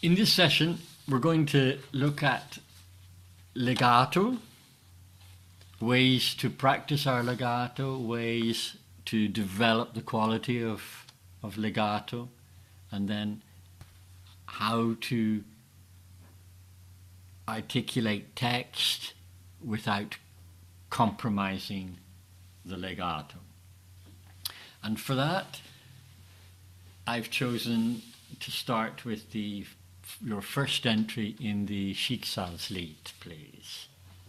In this session, we're going to look at legato, ways to practice our legato, ways to develop the quality of legato, and then how to articulate text without compromising the legato. And for that, I've chosen to start with your first entry in the Schicksalslied, please.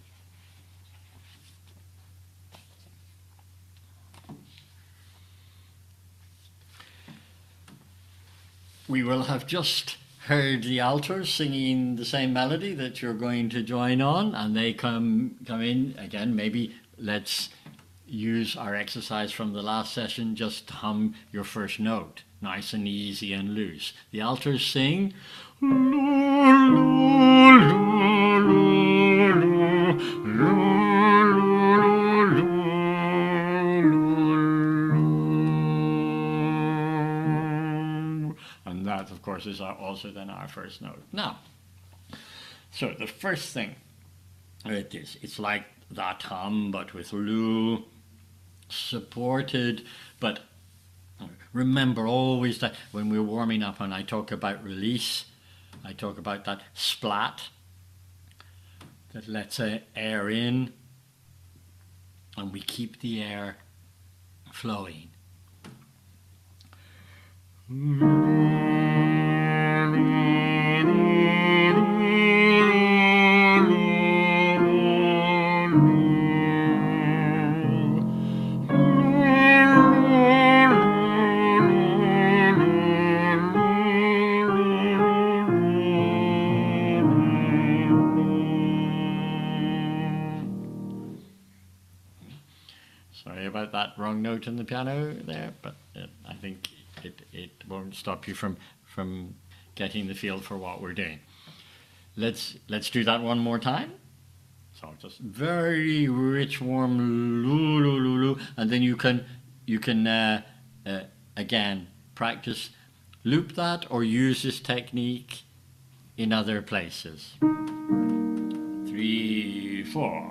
We will have just heard the altars singing the same melody that you're going to join on, and they come in again. Maybe let's use our exercise from the last session, just hum your first note, nice and easy and loose. The altars sing. And that, of course, is also then our first note. Now, so the first thing it is, it's like that hum, but with lu supported. But remember always that when we're warming up and I talk about release, I talk about that splat that lets air in and we keep the air flowing. Sorry about that wrong note in the piano there, but I think it won't stop you from getting the feel for what we're doing. Let's do that one more time. So just very rich, warm lu lu lu lu, and then you can again practice, loop that or use this technique in other places. 3, 4.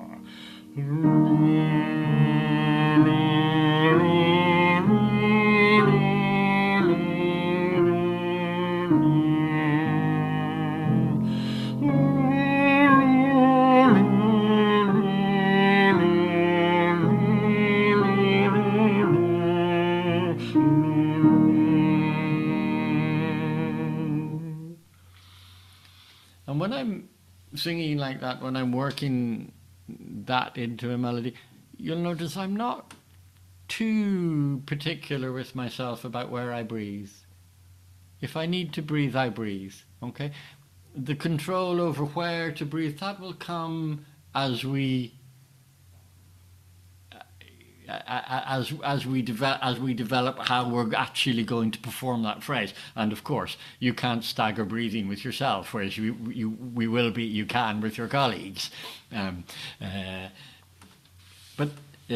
And when I'm singing like that, when I'm working that into a melody, you'll notice I'm not too particular with myself about where I breathe. If I need to breathe, I breathe, okay? The control over where to breathe, that will come as we develop how we're actually going to perform that phrase. And of course, you can't stagger breathing with yourself, whereas you can with your colleagues. But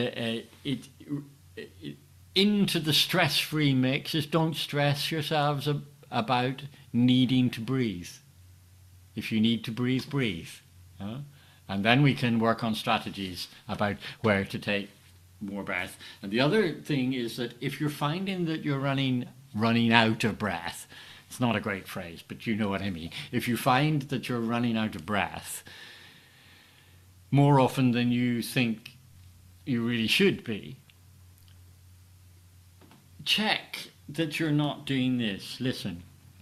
into the stress-free mix is, don't stress yourselves about needing to breathe. If you need to breathe, breathe. And then we can work on strategies about where to take more breath. And the other thing is that if you're finding that you're running out of breath, it's not a great phrase, but you know what I mean. If you find that you're running out of breath more often than you think you really should be, check that you're not doing this. Listen.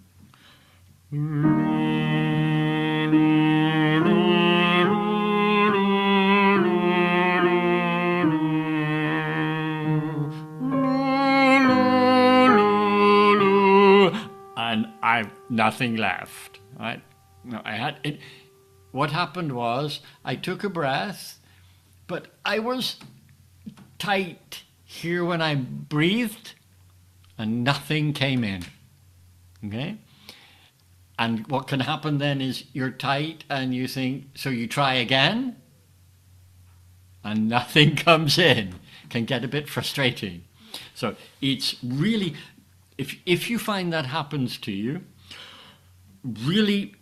And I've nothing left, right? No, I had it. What happened was I took a breath, but I was tight here when I breathed and nothing came in, okay? And what can happen then is you're tight and you think, so you try again and nothing comes in. Can get a bit frustrating. So it's really, if you find that happens to you, really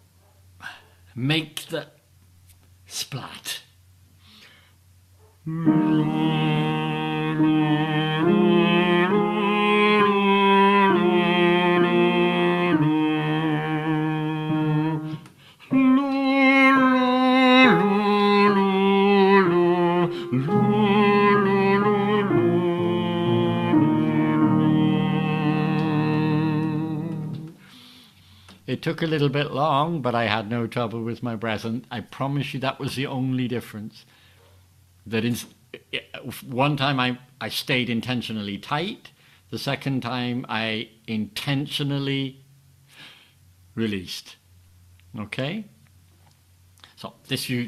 make the splat. It took a little bit long, but I had no trouble with my breath, and I promise you that was the only difference. That is, one time I stayed intentionally tight, the second time I intentionally released. Okay? So this you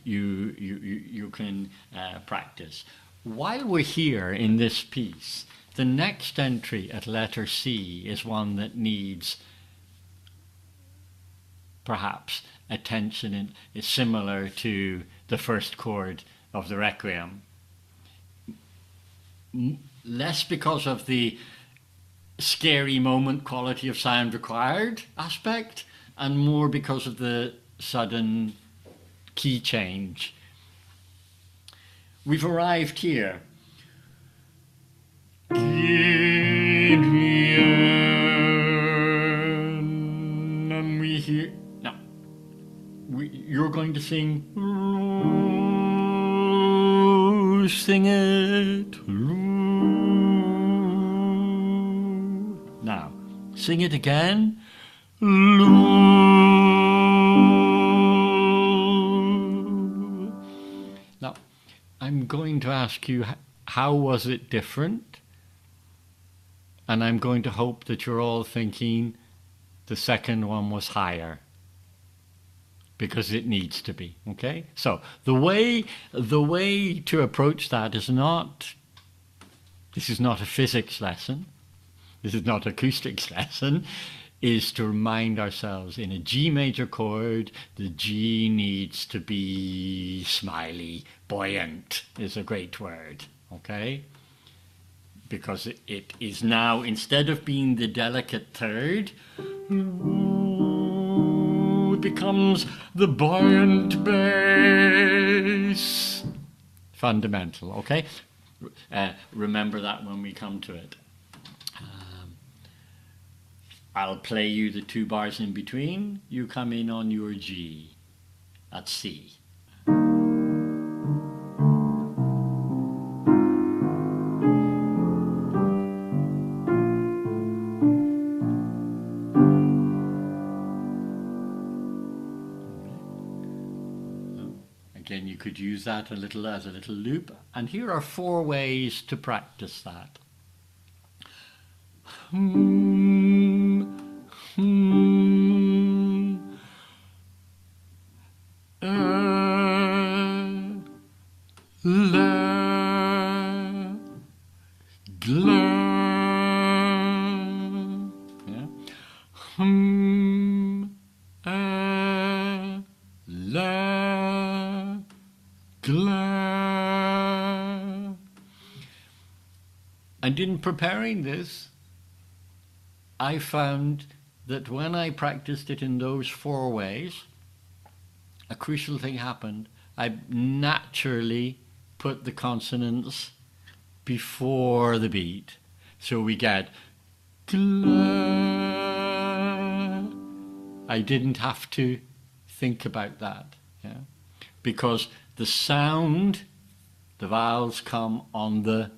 can practice. While we're here in this piece, the next entry at letter C is one that needs perhaps attention and is similar to the first chord of the Requiem. Less because of the scary moment quality of sound required aspect, and more because of the sudden key change. We've arrived here. And we hear. Now, you're going to sing. Sing it. Now, sing it again. Now, I'm going to ask you, how was it different? And I'm going to hope that you're all thinking the second one was higher, because it needs to be, okay? So the way to approach that is not, this is not a physics lesson, this is not acoustics lesson, is to remind ourselves in a G major chord, the G needs to be smiley, buoyant is a great word, okay? Because it is now, instead of being the delicate third, it becomes the buoyant bass. Fundamental, okay? Remember that when we come to it. I'll play you the 2 bars in between. You come in on your G. That's C. Again, you could use that as a little loop. And here are 4 ways to practice that. And in preparing this, I found that when I practiced it in those 4 ways, a crucial thing happened. I naturally put the consonants before the beat. So we get I didn't have to think about that, yeah? Because the sound, the vowels come on the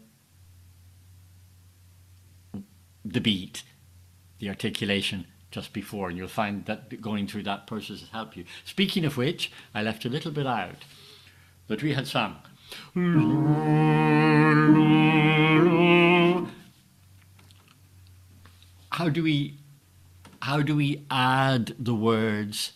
beat, the articulation just before, and you'll find that going through that process has helped you. Speaking of which, I left a little bit out that we had sung. How do we add the words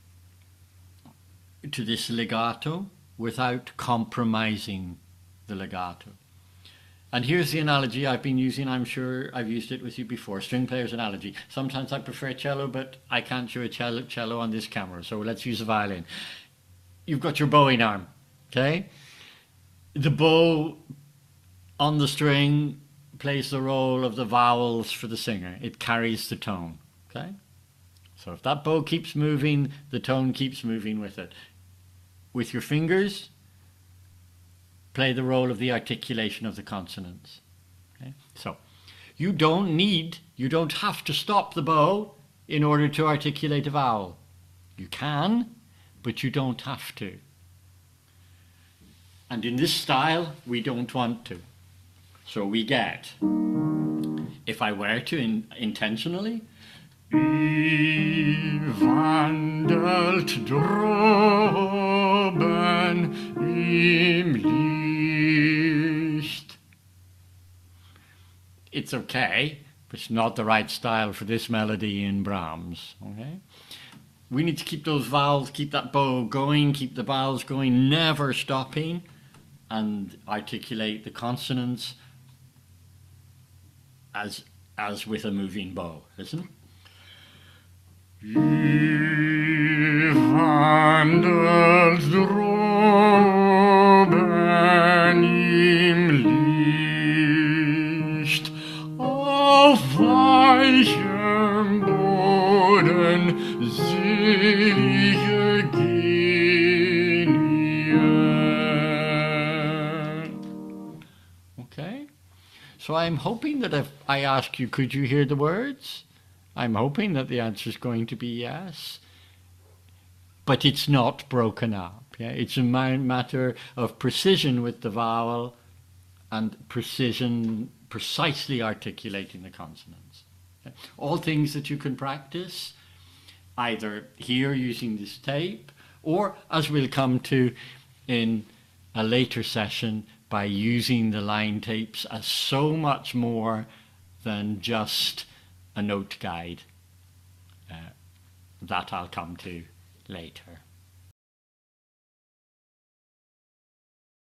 to this legato without compromising the legato? And here's the analogy I've been using. I'm sure I've used it with you before. String player's analogy. Sometimes I prefer cello, but I can't show a cello on this camera, so let's use a violin. You've got your bowing arm, okay? The bow on the string plays the role of the vowels for the singer. It carries the tone, okay? So if that bow keeps moving, the tone keeps moving with it. With your fingers, play the role of the articulation of the consonants. Okay? So you don't have to stop the bow in order to articulate a vowel. You can, but you don't have to. And in this style, we don't want to. So we get, if I were to intentionally, wandelt droben im Licht. It's okay, but it's not the right style for this melody in Brahms. Okay? We need to keep those vowels, keep that bow going, keep the vowels going, never stopping, and articulate the consonants as with a moving bow. Listen. Wandelt droben im Licht auf weichem Boden selige Genien. Okay? So I'm hoping that if I ask you, could you hear the words? I'm hoping that the answer is going to be yes. But it's not broken up. Yeah? It's a matter of precision with the vowel and precisely articulating the consonants. Okay? All things that you can practice, either here using this tape, or as we'll come to in a later session, by using the line tapes as so much more than just a note guide. That I'll come to later.